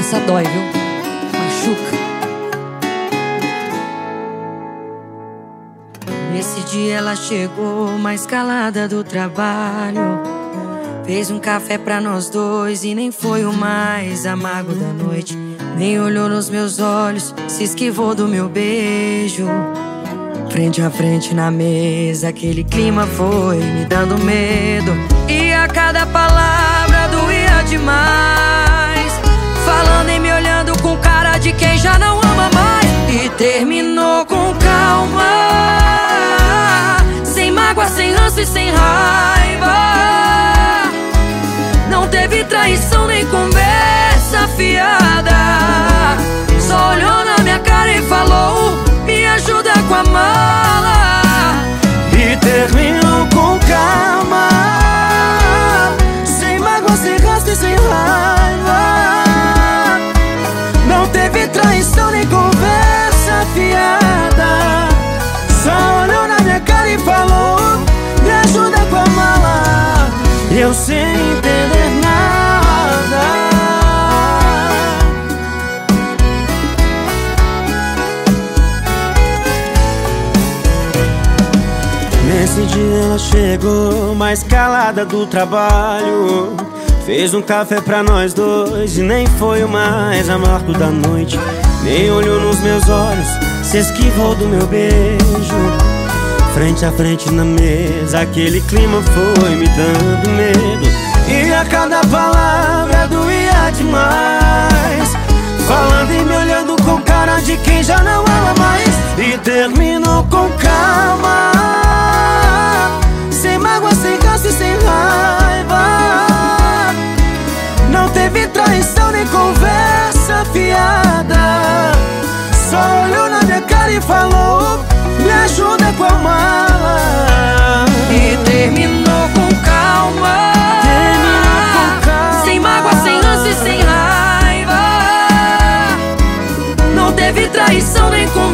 Essa dói, viu? Machuca. Nesse dia ela chegou mais calada do trabalho. Fez um café pra nós dois e nem foi o mais amargo da noite. Nem olhou nos meus olhos, se esquivou do meu beijo. Frente a frente na mesa, aquele clima foi me dando medo. E a cada palavra doía demais, falando e me olhando com cara de quem já não ama mais. E terminou com calma, sem mágoa, sem ranço e sem raiva. Não teve traição nem conversa fiada. Só olhou na minha cara e falou: me ajuda com a mala. E terminou com calma, sem mágoa, sem ranço e sem raiva. Não teve traição nem conversa fiada. Só olhou na minha cara e falou: me ajuda com a mala. Eu sem entender nada. Nesse dia ela chegou mais calada do trabalho. Fez um café pra nós dois e nem foi o mais amargo da noite. Nem olhou nos meus olhos, se esquivou do meu beijo. Frente a frente na mesa, aquele clima foi me dando medo. E a cada palavra doía demais, falando e me olhando com cara de quem já não ama mais. E terminou com calma, sem mágoa, sem ranço e sem raiva. Não teve traição nem conversa fiada. Só olhou na minha cara e falou: me ajuda com a mala. E terminou com calma, sem mágoa, sem ranço e sem raiva. Não teve traição nem conversa